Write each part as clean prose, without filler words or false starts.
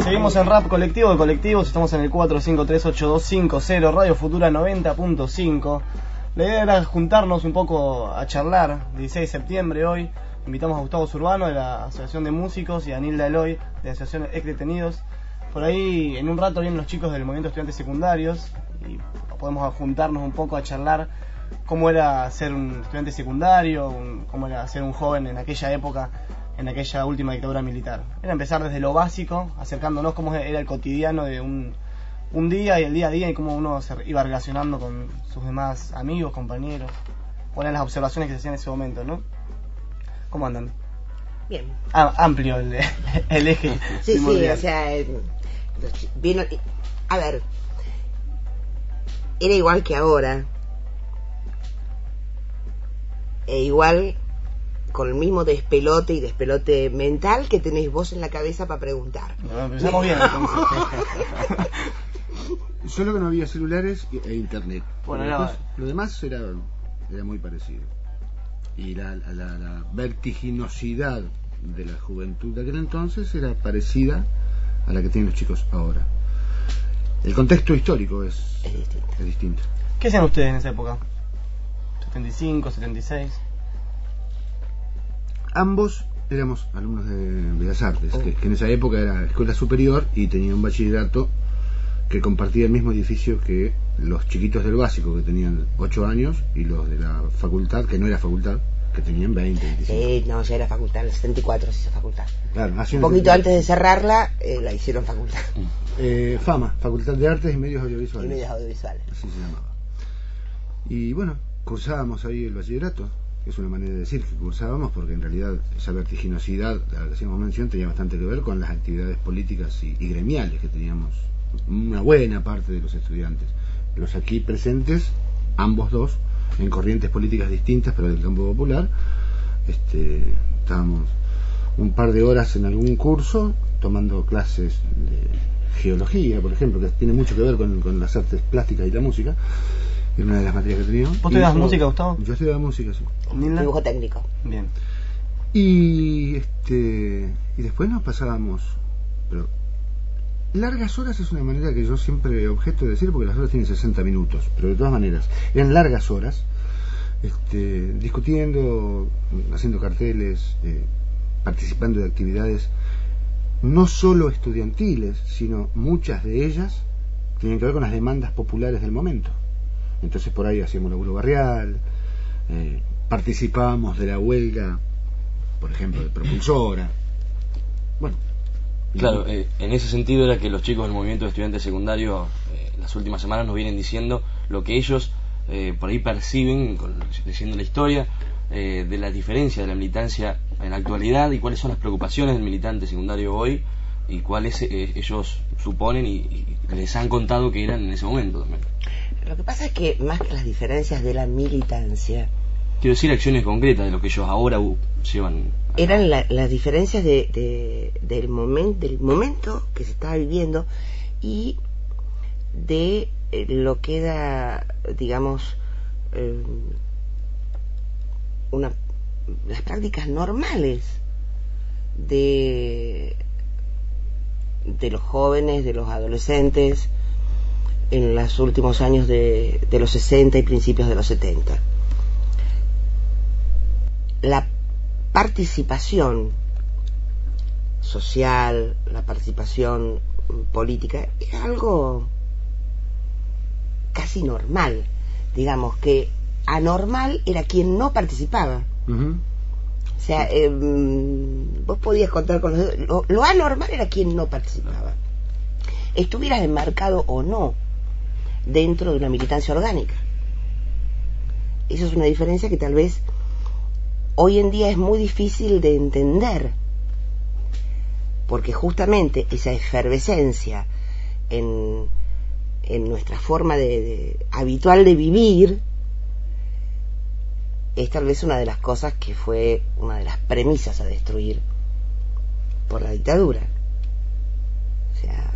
Seguimos en Rap Colectivo de Colectivos, estamos en el 45382550, Radio Futura 90.5. La idea era juntarnos un poco a charlar, 16 de septiembre hoy. Invitamos a Gustavo Zurbano de la Asociación de Músicos y a Nilda Eloy de la Asociación Ex Detenidos. Por ahí en un rato vienen los chicos del Movimiento de Estudiantes Secundarios y podemos juntarnos un poco a charlar cómo era ser un estudiante secundario, cómo era ser un joven en aquella época, en aquella última dictadura militar. Era empezar desde lo básico, acercándonos cómo era el cotidiano de un día y el día a día y cómo uno se iba relacionando con sus demás amigos, compañeros. Cuáles eran las observaciones que se hacían en ese momento, ¿no? ¿Cómo andan? Bien. Amplio el eje. Sí, sí, o sea, vino, a ver, era igual que ahora, e igual con el mismo despelote y despelote mental que tenéis vos en la cabeza para preguntar. No, empezamos bien entonces. Solo que no había celulares e internet. Bueno, después, lo demás era muy parecido. Y la vertiginosidad de la juventud de aquel entonces era parecida a la que tienen los chicos ahora. El contexto histórico es distinto. ¿Qué hacían ustedes en esa época? ¿75, 76? Ambos éramos alumnos de Bellas Artes, que en esa época era escuela superior y tenía un bachillerato que compartía el mismo edificio que los chiquitos del básico, que tenían 8 años, y los de la facultad, que no era facultad, que tenían 20, 25. Sí, no, ya era facultad, en el 74 se hizo facultad. Claro, un poquito antes de cerrarla, la hicieron facultad. FAMA, Facultad de Artes y Medios Audiovisuales. Y Medios Audiovisuales. Así se llamaba. Y bueno, cursábamos ahí el bachillerato, que es una manera de decir que cursábamos, porque en realidad esa vertiginosidad a la que hacíamos mención tenía bastante que ver con las actividades políticas y gremiales que teníamos una buena parte de los estudiantes. Los aquí presentes, ambos dos, en corrientes políticas distintas pero del campo popular, estábamos un par de horas en algún curso tomando clases de geología, por ejemplo, que tiene mucho que ver con las artes plásticas y la música. Era una de las materias que teníamos. ¿Vos estudiabas música, Gustavo? Yo estudiaba música, sí. Dibujo técnico. Bien. Y después nos pasábamos, pero largas horas es una manera que yo siempre objeto de decir, porque las horas tienen 60 minutos, pero de todas maneras eran largas horas, discutiendo, haciendo carteles, participando de actividades no solo estudiantiles, sino muchas de ellas tenían que ver con las demandas populares del momento. Entonces por ahí hacíamos laburo barrial, participábamos de la huelga, por ejemplo, de propulsora. Bueno, claro, en ese sentido era que los chicos del movimiento de estudiantes secundarios las últimas semanas nos vienen diciendo lo que ellos por ahí perciben, diciendo la historia de la diferencia de la militancia en la actualidad y cuáles son las preocupaciones del militante secundario hoy y cuáles ellos suponen y les han contado que eran en ese momento también. Lo que pasa es que más que las diferencias de la militancia, quiero decir acciones concretas de lo que ellos ahora llevan. Eran las diferencias del momento que se estaba viviendo y de lo que era, digamos, las prácticas normales de los jóvenes, de los adolescentes en los últimos años de los 60 y principios de los 70. La participación social, la participación política es algo casi normal. Digamos que anormal era quien no participaba. Uh-huh. O sea, vos podías contar con los dedos. Lo anormal era quien no participaba, estuvieras enmarcado o no dentro de una militancia orgánica. Esa es una diferencia que tal vez hoy en día es muy difícil de entender, porque justamente esa efervescencia en nuestra forma habitual de vivir es tal vez una de las cosas que fue una de las premisas a destruir por la dictadura. O sea,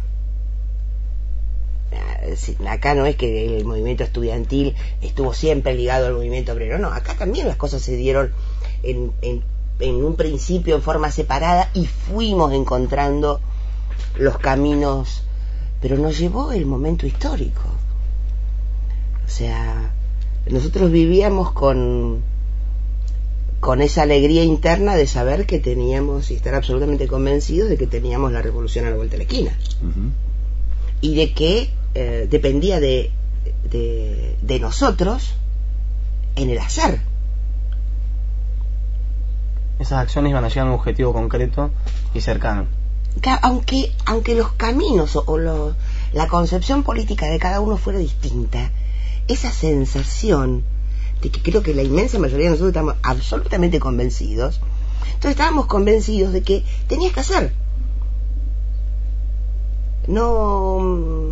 acá no es que el movimiento estudiantil estuvo siempre ligado al movimiento obrero, no, acá también las cosas se dieron en un principio en forma separada y fuimos encontrando los caminos, pero nos llevó el momento histórico. O sea, nosotros vivíamos con esa alegría interna de saber que teníamos, y estar absolutamente convencidos de que teníamos la revolución a la vuelta de la esquina. Uh-huh. Y de que dependía de nosotros en el hacer. Esas acciones iban a llegar a un objetivo concreto y cercano. Aunque los caminos o la concepción política de cada uno fuera distinta, esa sensación de que creo que la inmensa mayoría de nosotros estamos absolutamente convencidos, entonces estábamos convencidos de que tenías que hacer. No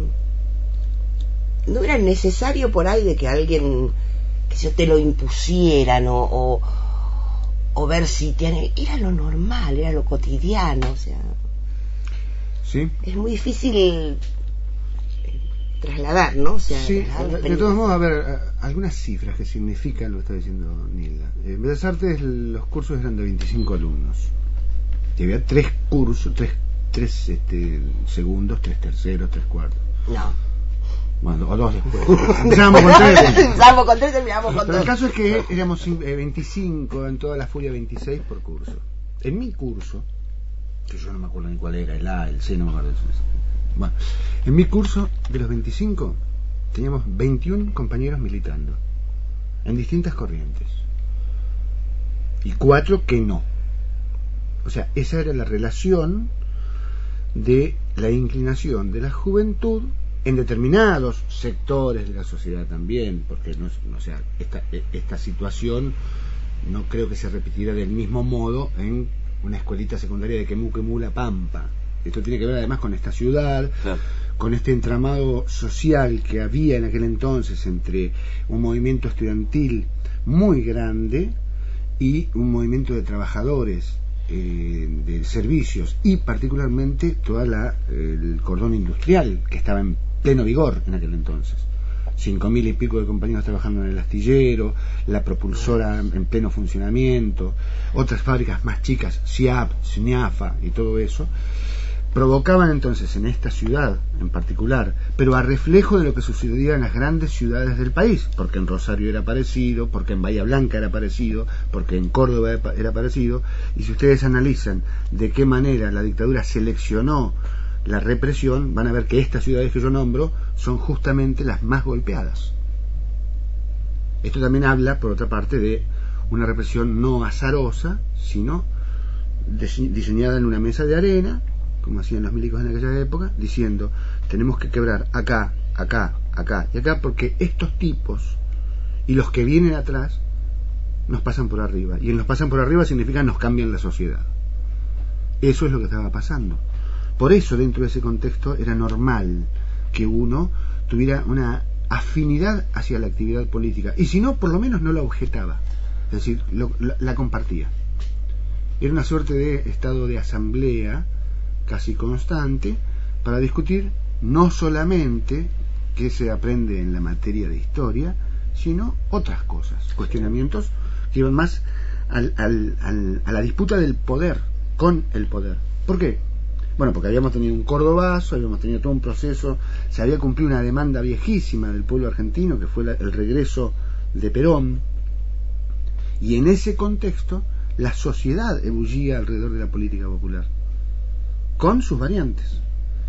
era necesario por ahí de que alguien, que se te lo impusieran o ver si tiene, era lo normal, era lo cotidiano, o sea, sí, es muy difícil trasladar, ¿no? O sea, sí, de todos modos, a ver, algunas cifras que significan lo que está diciendo Nilda. En Bellas Artes los cursos eran de 25 alumnos y había 3 cursos, 3 segundos, 3 terceros, 3 cuartos. No. Bueno, o 2 después. Empezábamos con 3. Empezábamos con 3, terminamos con 2. Pero el caso es que éramos 25, en toda la Furia 26 por curso. En mi curso, que yo no me acuerdo ni cuál era, el A, el C, no me acuerdo de eso. Bueno, en mi curso, de los 25, teníamos 21 compañeros militando, en distintas corrientes. Y 4 que no. O sea, esa era la relación de la inclinación de la juventud en determinados sectores de la sociedad también, porque esta situación no creo que se repetirá del mismo modo en una escuelita secundaria de Quemú, La Pampa. Esto tiene que ver además con esta ciudad, claro, con este entramado social que había en aquel entonces entre un movimiento estudiantil muy grande y un movimiento de trabajadores de servicios, y particularmente toda el cordón industrial que estaba en pleno vigor en aquel entonces. 5.000 y pico de compañeros trabajando en el astillero, la propulsora en pleno funcionamiento, otras fábricas más chicas, SIAP, SNIAFA y todo eso, provocaban entonces en esta ciudad en particular, pero a reflejo de lo que sucedía en las grandes ciudades del país, porque en Rosario era parecido, porque en Bahía Blanca era parecido, porque en Córdoba era parecido, y si ustedes analizan de qué manera la dictadura seleccionó la represión, van a ver que estas ciudades que yo nombro son justamente las más golpeadas. Esto también habla, por otra parte, de una represión no azarosa, sino diseñada en una mesa de arena, como hacían los milicos en aquella época, diciendo, tenemos que quebrar acá, acá, acá y acá, porque estos tipos y los que vienen atrás nos pasan por arriba, y en nos pasan por arriba significa nos cambian la sociedad. Eso es lo que estaba pasando. Por eso, dentro de ese contexto, era normal que uno tuviera una afinidad hacia la actividad política, y si no, por lo menos no la objetaba, es decir, la compartía. Era una suerte de estado de asamblea casi constante para discutir no solamente qué se aprende en la materia de historia, sino otras cosas, cuestionamientos que iban más a la disputa del poder con el poder. ¿Por qué? Bueno, porque habíamos tenido un Cordobazo, habíamos tenido todo un proceso, se había cumplido una demanda viejísima del pueblo argentino, que fue el regreso de Perón, y en ese contexto la sociedad ebullía alrededor de la política popular, con sus variantes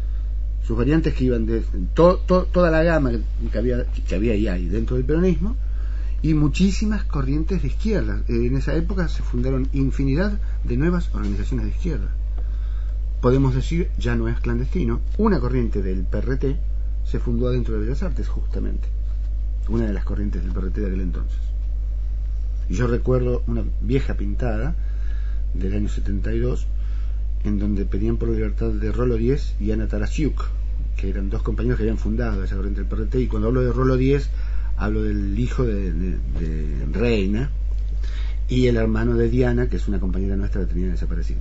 que iban de toda la gama que había y hay dentro del peronismo, y muchísimas corrientes de izquierda. En esa época se fundaron infinidad de nuevas organizaciones de izquierda. Podemos decir, ya no es clandestino, una corriente del PRT se fundó dentro de Bellas Artes, justamente, una de las corrientes del PRT de aquel entonces. Y yo recuerdo una vieja pintada del año 72 en donde pedían por la libertad de Rolo Díez y Ana Tarasiuk, que eran dos compañeros que habían fundado esa corriente del PRT. Y cuando hablo de Rolo Díez, hablo del hijo de Reina y el hermano de Diana, que es una compañera nuestra que tenía desaparecida.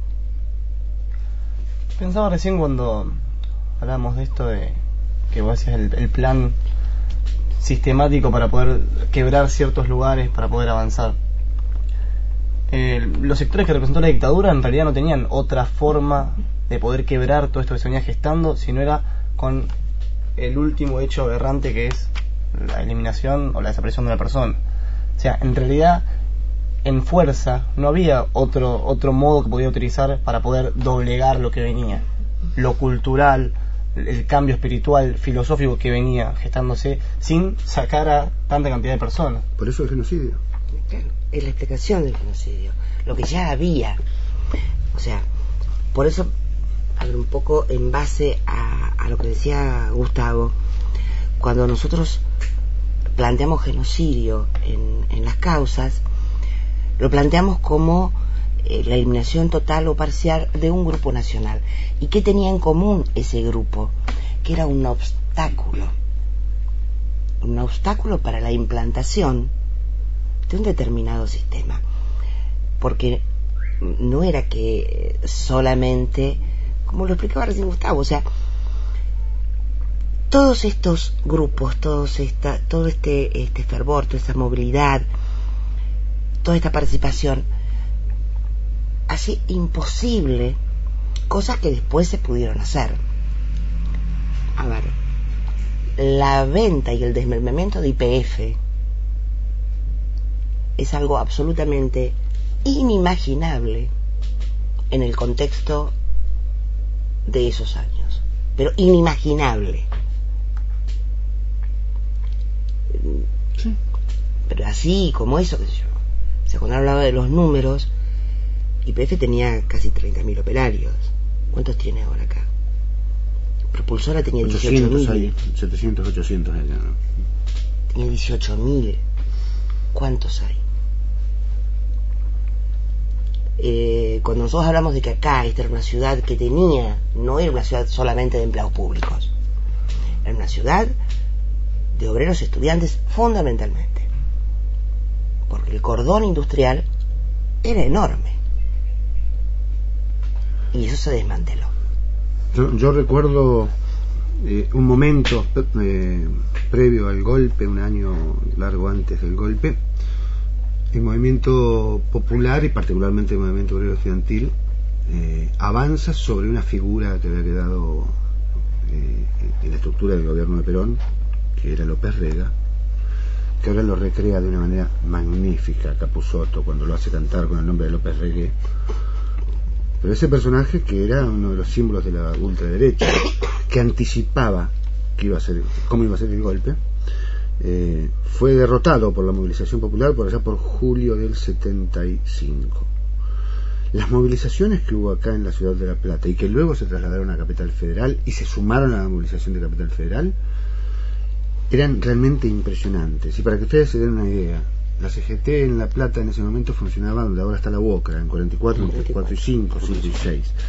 Pensaba recién cuando hablamos de esto de que vos decías el plan sistemático para poder quebrar ciertos lugares, para poder avanzar. Los sectores que representó la dictadura en realidad no tenían otra forma de poder quebrar todo esto que se venía gestando, sino era con el último hecho aberrante, que es la eliminación o la desaparición de una persona. O sea, en realidad, en fuerza no había otro modo que podía utilizar para poder doblegar lo que venía, lo cultural, el cambio espiritual, filosófico que venía gestándose, sin sacar a tanta cantidad de personas. Por eso el genocidio. Claro, es la explicación del genocidio, lo que ya había. O sea, por eso hablo un poco en base a lo que decía Gustavo. Cuando nosotros planteamos genocidio en las causas, lo planteamos como la eliminación total o parcial de un grupo nacional. ¿Y qué tenía en común ese grupo? Que era un obstáculo para la implantación de un determinado sistema. Porque no era que solamente, como lo explicaba recién Gustavo, o sea, todos estos grupos, todo este fervor, toda esta movilidad, toda esta participación, hace imposible cosas que después se pudieron hacer. A ver, la venta y el desmembramiento de YPF es algo absolutamente inimaginable en el contexto de esos años, pero inimaginable. Sí. Pero así como eso, qué sé yo. O sea, cuando hablaba de los números, YPF tenía casi 30.000 operarios. ¿Cuántos tiene ahora acá? Propulsora tenía 18.000. 700, 800 allá, ¿no? Tenía 18.000. ¿Cuántos hay? Cuando nosotros hablamos de que acá esta era una ciudad que tenía, no era una ciudad solamente de empleados públicos, era una ciudad de obreros estudiantes fundamentalmente, porque el cordón industrial era enorme y eso se desmanteló. Yo recuerdo un momento previo al golpe, un año largo antes del golpe, el movimiento popular y particularmente el movimiento obrero estudiantil avanza sobre una figura que había quedado en la estructura del gobierno de Perón, que era López Rega, que ahora lo recrea de una manera magnífica Capusotto cuando lo hace cantar con el nombre de López Regué. Pero ese personaje, que era uno de los símbolos de la ultraderecha, que anticipaba cómo iba a ser el golpe, fue derrotado por la movilización popular por allá por julio del 75. Las movilizaciones que hubo acá en la ciudad de La Plata y que luego se trasladaron a Capital Federal y se sumaron a la movilización de Capital Federal eran realmente impresionantes. Y para que ustedes se den una idea, la CGT en La Plata en ese momento funcionaba donde ahora está la UOCRA, en 44, entre 4 y 5, 5 y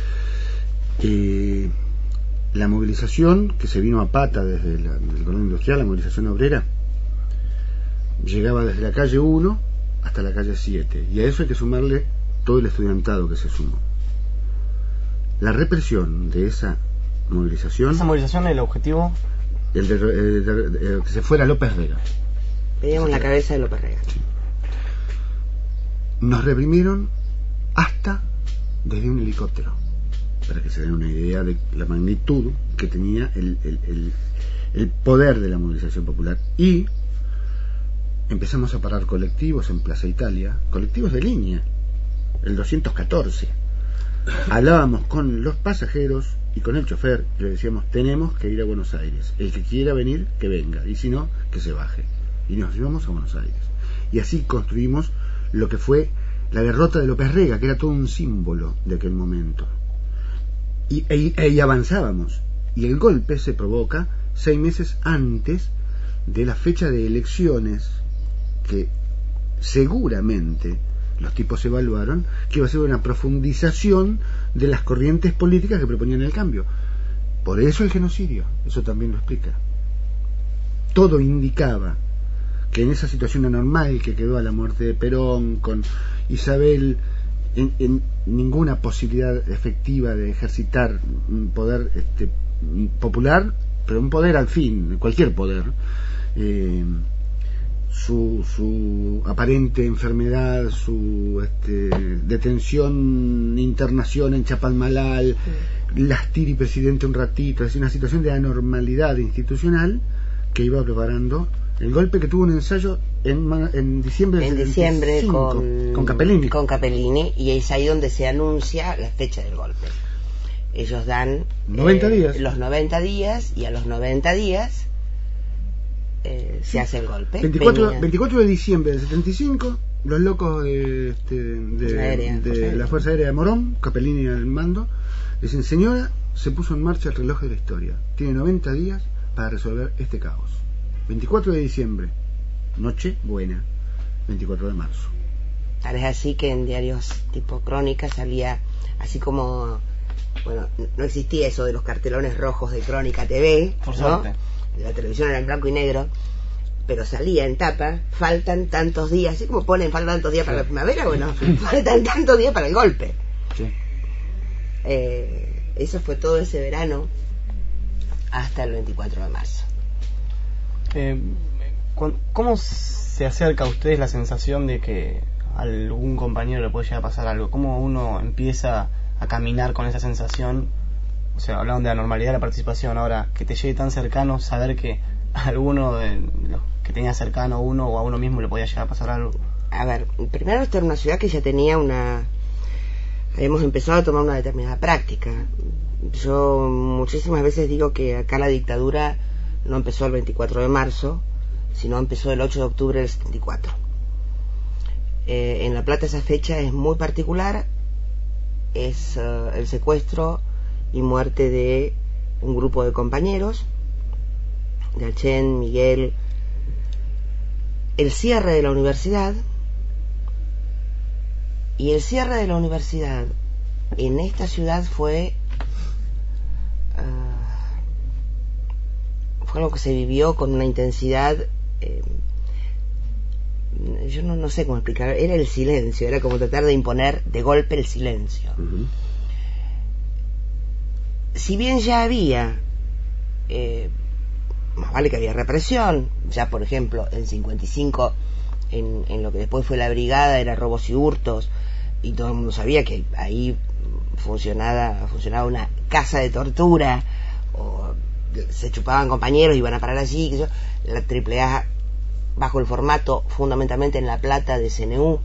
6. La movilización que se vino a pata desde el cordón industrial, la movilización obrera, llegaba desde la calle 1 hasta la calle 7, y a eso hay que sumarle todo el estudiantado que se sumó. La represión de esa movilización... ¿Esa movilización el objetivo? Que se fuera López Rega. Veíamos la cabeza de López Rega. Sí. Nos reprimieron hasta desde un helicóptero, para que se den una idea de la magnitud que tenía el poder de la movilización popular. Y empezamos a parar colectivos en Plaza Italia, colectivos de línea, el 214. Hablábamos con los pasajeros y con el chofer, y le decíamos: tenemos que ir a Buenos Aires, el que quiera venir que venga, y si no, que se baje. Y nos llevamos a Buenos Aires, y así construimos lo que fue la derrota de López Rega, que era todo un símbolo de aquel momento, y avanzábamos, y el golpe se provoca 6 meses antes de la fecha de elecciones, que seguramente los tipos evaluaron que iba a ser una profundización de las corrientes políticas que proponían el cambio. Por eso el genocidio, eso también lo explica. Todo indicaba que en esa situación anormal que quedó a la muerte de Perón, con Isabel en ninguna posibilidad efectiva de ejercitar un poder popular, pero un poder al fin, cualquier poder, su aparente enfermedad, su detención, internación en Chapalmalal, las tiri presidente un ratito, es decir, una situación de anormalidad institucional que iba preparando el golpe, que tuvo un ensayo en diciembre del 75, con Capellini. Con Capellini, y es ahí donde se anuncia la fecha del golpe. Ellos dan 90 días. Los 90 días, y a los 90 días se hace el golpe. 24 de diciembre del 75, los locos de la Fuerza Aérea de Morón, Capellini al mando, dicen: señora, se puso en marcha el reloj de la historia. Tiene 90 días para resolver este caos. 24 de diciembre, noche buena. 24 de marzo. Tal es así que en diarios tipo Crónica salía, así como, bueno, no existía eso de los cartelones rojos de Crónica TV, por ¿no? suerte. La televisión era en blanco y negro, pero salía en tapa: faltan tantos días, así como ponen faltan tantos días para la primavera, bueno, faltan tantos días para el golpe. Sí. Eso fue todo ese verano hasta el 24 de marzo. ¿Cómo se acerca a ustedes la sensación de que a algún compañero le puede llegar a pasar algo? ¿Cómo uno empieza a caminar con esa sensación? O sea, hablaban de la normalidad de la participación. Ahora, que te llegue tan cercano, saber que a alguno de los que tenía cercano a uno o a uno mismo le podía llegar a pasar algo. A ver, primero, esta era una ciudad que ya tenía habíamos empezado a tomar una determinada práctica. Yo muchísimas veces digo que acá la dictadura no empezó el 24 de marzo, sino empezó el 8 de octubre del 74. En La Plata esa fecha es muy particular. Es el secuestro y muerte de un grupo de compañeros, de Alchen, Miguel, el cierre de la universidad. Y el cierre de la universidad en esta ciudad fue algo que se vivió con una intensidad, yo no sé cómo explicar. Era el silencio, era como tratar de imponer de golpe el silencio. Uh-huh. Si bien ya había, más vale que había represión, ya por ejemplo en 55, en lo que después fue la brigada, era robos y hurtos, y todo el mundo sabía que ahí funcionaba una casa de tortura, o se chupaban compañeros, iban a parar allí, la AAA bajo el formato fundamentalmente en La Plata de CNU.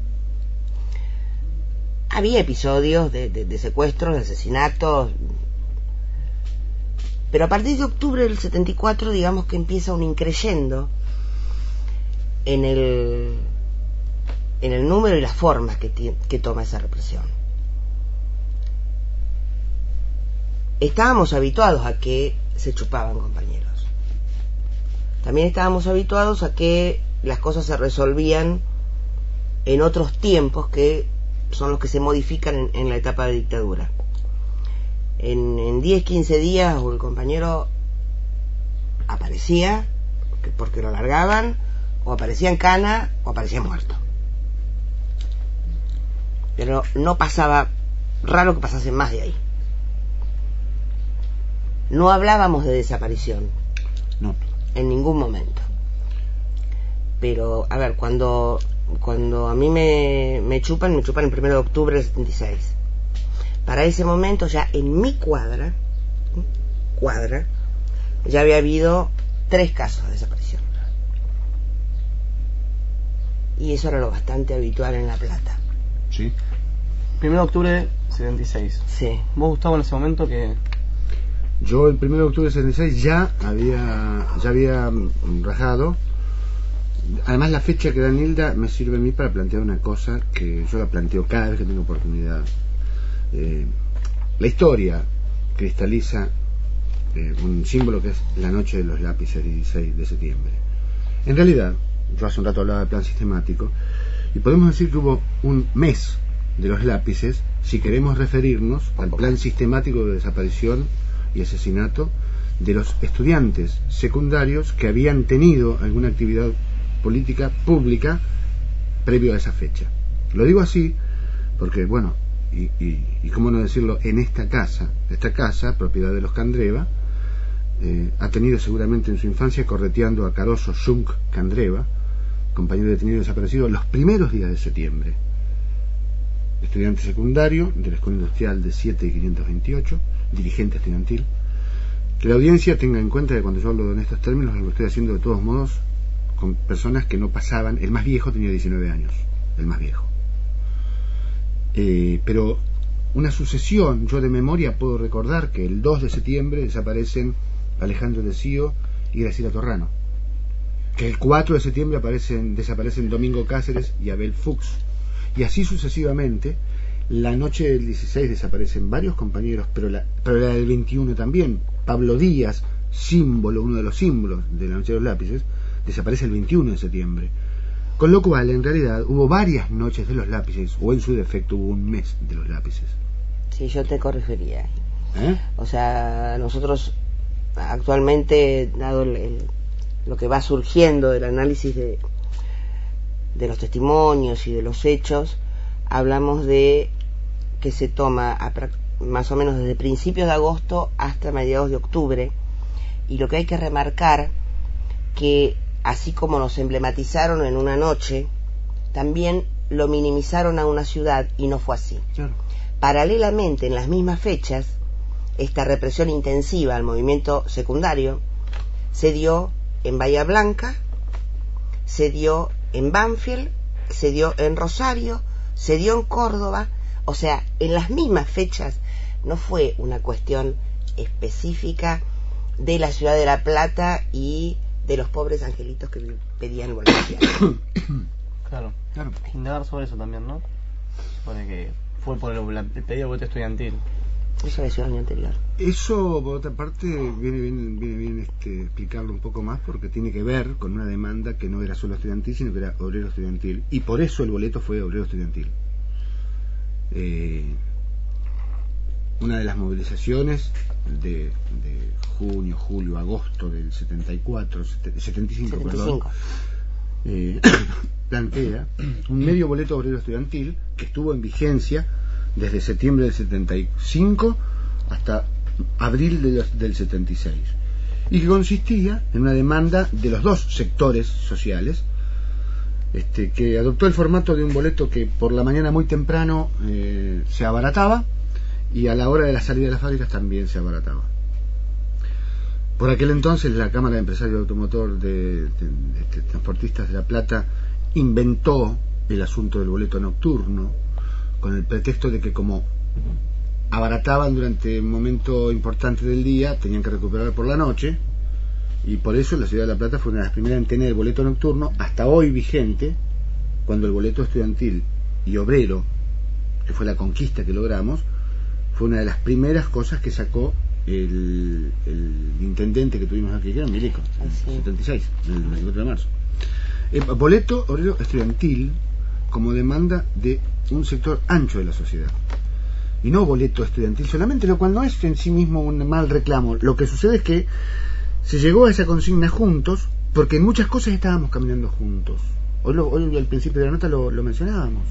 Había episodios de secuestros, de asesinatos, pero a partir de octubre del 74, digamos que empieza un increyendo en el número y las formas que toma esa represión. Estábamos habituados a que se chupaban compañeros. También estábamos habituados a que las cosas se resolvían en otros tiempos que son los que se modifican en la etapa de dictadura. En 10, 15 días o el compañero aparecía porque lo largaban, o aparecía en cana o aparecía muerto. Pero no pasaba, raro que pasase más de ahí. No hablábamos de desaparición. No. En ningún momento. Pero, a ver, cuando a mí me chupan el 1 de octubre del 76. Para ese momento ya en mi cuadra ya había habido 3 casos de desaparición. Y eso era lo bastante habitual en La Plata. Sí. 1 de octubre 76. Sí. ¿Vos, Gustavo, en ese momento que...? Yo el 1 de octubre del 76 ya había rajado. Además, la fecha que da Nilda me sirve a mí para plantear una cosa que yo la planteo cada vez que tengo oportunidad. La historia cristaliza un símbolo que es la noche de los lápices, 16 de septiembre. En realidad, yo hace un rato hablaba de plan sistemático, y podemos decir que hubo un mes de los lápices si queremos referirnos al plan sistemático de desaparición y asesinato de los estudiantes secundarios que habían tenido alguna actividad política pública previo a esa fecha. Lo digo así porque, bueno, y cómo no decirlo, en esta casa, propiedad de los Candreva, ha tenido seguramente en su infancia correteando a Caroso Schunk Candreva, compañero detenido desaparecido, los primeros días de septiembre. estudiante secundario de la Escuela Industrial de 7 y 528, dirigente estudiantil. Que la audiencia tenga en cuenta que cuando yo hablo en estos términos lo estoy haciendo de todos modos con personas que no pasaban. El más viejo tenía 19 años, el más viejo. Pero una sucesión, yo de memoria puedo recordar que el 2 de septiembre desaparecen Alejandro de Sio y Graciela Torrano, que el 4 de septiembre desaparecen Domingo Cáceres y Abel Fuchs, y así sucesivamente. La noche del 16 desaparecen varios compañeros, pero la del 21 también. Pablo Díaz, uno de los símbolos de la noche de los lápices, desaparece el 21 de septiembre. Con lo cual, en realidad, hubo varias noches de los lápices, o en su defecto hubo un mes de los lápices. Sí, yo te corregiría. O sea, nosotros actualmente, dado lo que va surgiendo del análisis de los testimonios y de los hechos, hablamos de que se toma más o menos desde principios de agosto hasta mediados de octubre, y lo que hay que remarcar que así como nos emblematizaron en una noche, también lo minimizaron a una ciudad, y no fue así. Claro. Paralelamente, en las mismas fechas, esta represión intensiva al movimiento secundario se dio en Bahía Blanca, se dio en Banfield, se dio en Rosario, se dio en Córdoba. O sea, en las mismas fechas. No fue una cuestión específica de la ciudad de La Plata y de los pobres angelitos que pedían voluntariado. Claro. Indagar sobre eso también, ¿no? Supone que fue por el pedido de voto estudiantil. Eso decía el año anterior. Eso, por otra parte, viene bien explicarlo un poco más, porque tiene que ver con una demanda que no era solo estudiantil, sino que era obrero estudiantil, y por eso el boleto fue obrero estudiantil. Una de las movilizaciones de junio, julio, agosto del 75, perdón, plantea un medio boleto obrero estudiantil que estuvo en vigencia desde septiembre del 75 hasta abril del 76, y que consistía en una demanda de los dos sectores sociales, que adoptó el formato de un boleto que por la mañana muy temprano se abarataba, y a la hora de la salida de las fábricas también se abarataba. Por aquel entonces la Cámara de Empresarios de Automotor de Transportistas de La Plata inventó el asunto del boleto nocturno, con el pretexto de que como abarataban durante un momento importante del día, tenían que recuperar por la noche, y por eso la ciudad de La Plata fue una de las primeras en tener el boleto nocturno, hasta hoy vigente, cuando el boleto estudiantil y obrero, que fue la conquista que logramos, fue una de las primeras cosas que sacó el intendente que tuvimos aquí, que era Milico, en el 76, el 24 de marzo. Boleto obrero estudiantil como demanda de un sector ancho de la sociedad, y no boleto estudiantil solamente, lo cual no es en sí mismo un mal reclamo. Lo que sucede es que se llegó a esa consigna juntos, porque en muchas cosas estábamos caminando juntos. Hoy al principio de la nota lo mencionábamos.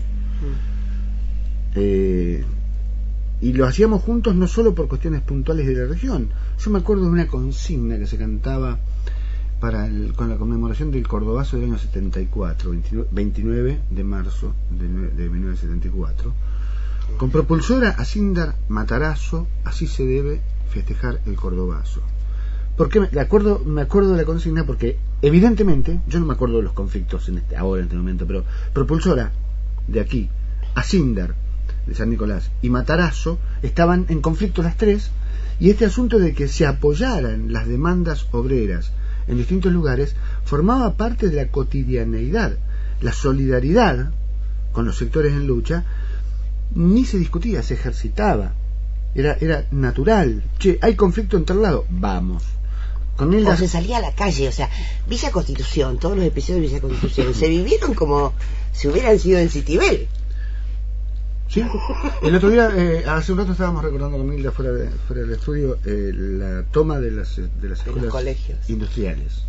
Y lo hacíamos juntos no solo por cuestiones puntuales de la región. Yo me acuerdo de una consigna que se cantaba con la conmemoración del Cordobazo del año 74, 29 de marzo de 1974, con propulsora Acíndar Matarazzo, así se debe festejar el Cordobazo. ¿Por qué me acuerdo de la consigna? Porque evidentemente, yo no me acuerdo de los conflictos ahora en este momento, pero propulsora de aquí, Acíndar de San Nicolás y Matarazzo estaban en conflicto las tres, y este asunto de que se apoyaran las demandas obreras en distintos lugares formaba parte de la cotidianeidad. La solidaridad con los sectores en lucha ni se discutía, se ejercitaba, era natural. Che, hay conflicto en tal lado, vamos. O se salía a la calle, o sea, Villa Constitución, todos los episodios de Villa Constitución se vivieron como si hubieran sido en Citibel. Sí, el otro día, hace un rato estábamos recordando con Milda fuera del estudio la toma de las escuelas industriales.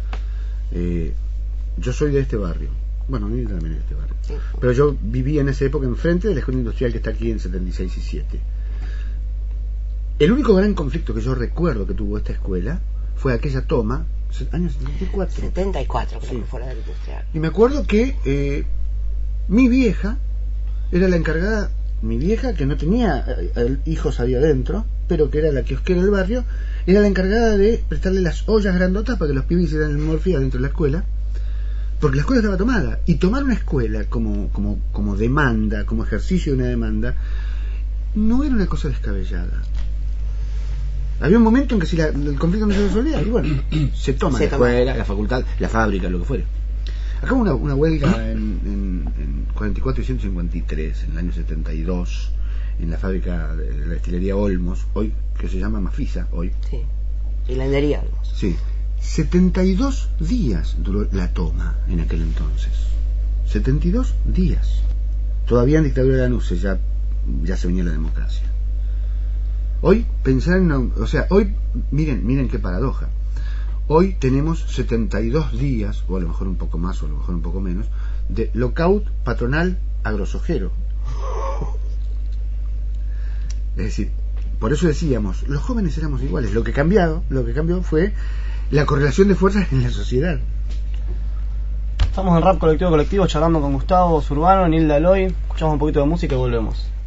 Yo soy de este barrio, bueno, Milda también es de este barrio, sí. Pero yo vivía en esa época enfrente de la escuela industrial que está aquí en 76 y 7. El único gran conflicto que yo recuerdo que tuvo esta escuela fue aquella toma, año 74. 74 creo, sí, que fue la del industrial. Y me acuerdo que mi vieja era la encargada, mi vieja, que no tenía hijos ahí adentro, pero que era la kiosquera del barrio, era la encargada de prestarle las ollas grandotas para que los pibes hicieran el morfía dentro de la escuela, porque la escuela estaba tomada. Y tomar una escuela como demanda, como ejercicio de una demanda, no era una cosa descabellada. Había un momento en que si el conflicto no se resolvía, y bueno, se toma la escuela, la facultad, la fábrica, lo que fuera. Acá hubo una huelga en 44 y 153, en el año 72, en la fábrica de la destilería Olmos, hoy que se llama Mafisa, hoy. Sí, hilandería Olmos. Sí, 72 días duró la toma en aquel entonces. 72 días. Todavía en dictadura de Lanusse ya se venía la democracia. Hoy pensar hoy miren qué paradoja. Hoy tenemos 72 días, o a lo mejor un poco más, o a lo mejor un poco menos, de lockout patronal agrosojero. Es decir, por eso decíamos, los jóvenes éramos iguales. Lo que cambió fue la correlación de fuerzas en la sociedad. Estamos en Rap Colectivo charlando con Gustavo Zurbano, Nilda Aloy. Escuchamos un poquito de música y volvemos.